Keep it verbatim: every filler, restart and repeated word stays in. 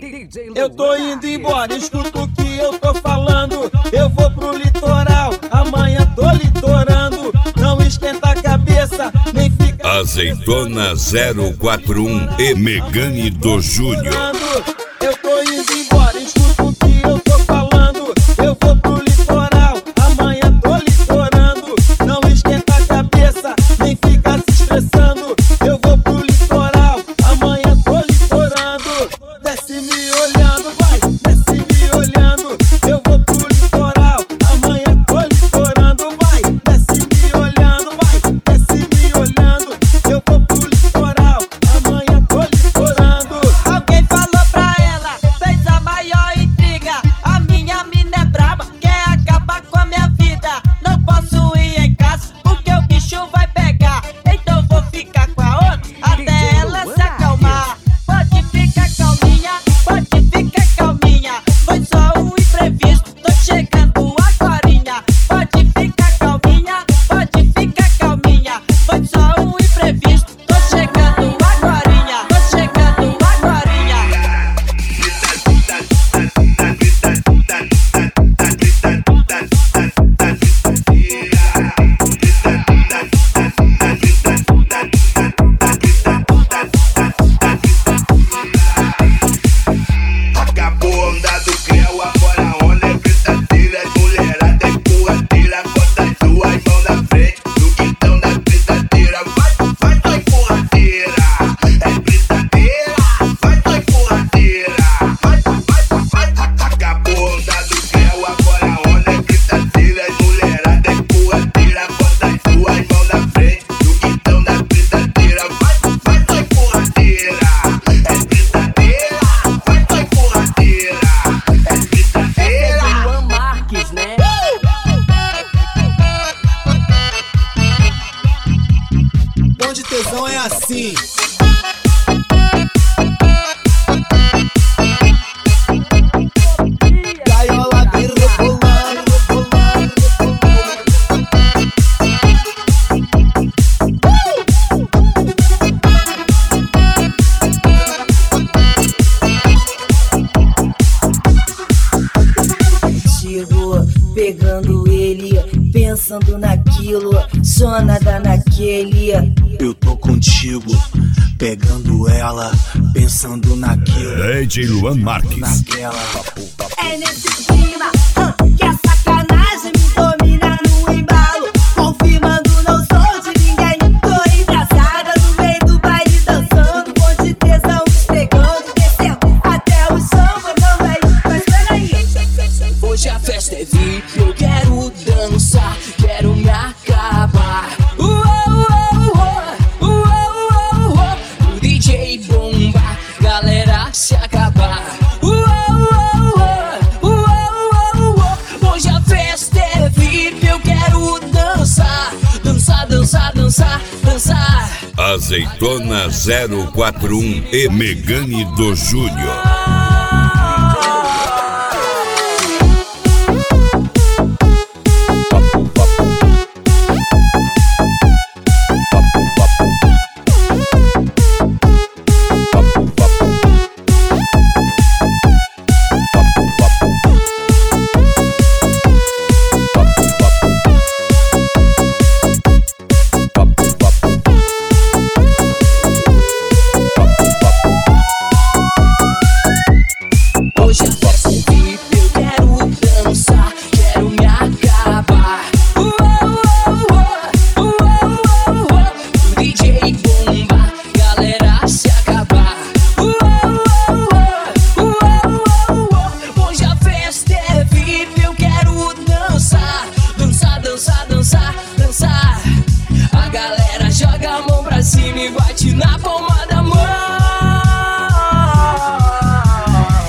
Eu tô indo embora, escuta o que eu tô falando. Eu vou pro litoral, amanhã tô litorando. Não esquenta a cabeça, nem fica. Azeitona zero quatro um e Megane do Júnior. Eu tô indo embora, escuta o que eu tô falando. Eu vou pro litoral, amanhã tô litorando. Não esquenta a cabeça, nem fica se estressando. Eu vou pro litoral, amanhã tô litorando. Desce me olhando, vai, desce me olhando. Eu vou pro litoral, amanhã tô litorando, vai. Desce me olhando, vai, desce me olhando. Eu vou pro litoral, amanhã tô litorando. Alguém falou pra ela, fez a maior intriga. A minha mina é braba, quer acabar com a minha vida. Não posso ir em casa, porque o bicho vai pegar. Então vou ficar com a outra, até ela se acalmar. Pode ficar calminha, pode ficar calminha. Foi só um imprevisto, tô chegando agorinha. Pode ficar calminha, pode ficar calminha. Foi só um imprevisto, tô chegando agorinha. Tô chegando agorinha. Acabou a onda do Creu, agora a onda é brincadeira. As mulherada é empurradeira, bota as duas mãos na frente no quintão da brincadeira. Vai, vai, vai, empurradeira, é brincadeira. Vai, vai, empurradeira, vai, vai, vai, vai. Acabou a onda do Creu, agora a onda é brincadeira. As mulherada é empurradeira, bota as duas mãos na frente no quintão da brincadeira. Vai, vai, vai, empurradeira, é brincadeira. Vai, vai, empurradeira, é brincadeira. Luan Marques, né? Bonde tesão é assim. Gaiola vem rebolando, rebolando, Contigo, pegando ele, pensando naquilo, só nada naquele. Eu tô contigo, pegando ela, pensando naquilo, D J Luan Marques. naquela. É nesse clima ah, que a sacanagem me domina no embalo. Confirmando, não sou de ninguém. Tô engraçada no meio do baile dançando. Com de tesão pegando, descendo até o chão. Mandando aí, mas peraí. Hoje a festa é V I P, eu quero dançar, quero me acabar. Uou, uou, uou, uou, uou. O D J bomba, galera se acabar. Uou, uou, uou, uou, uou. Hoje a festa é V I P, eu quero dançar, dançar, dançar, dançar, dançar. Azeitona zero quatro um e Megane do Júnior.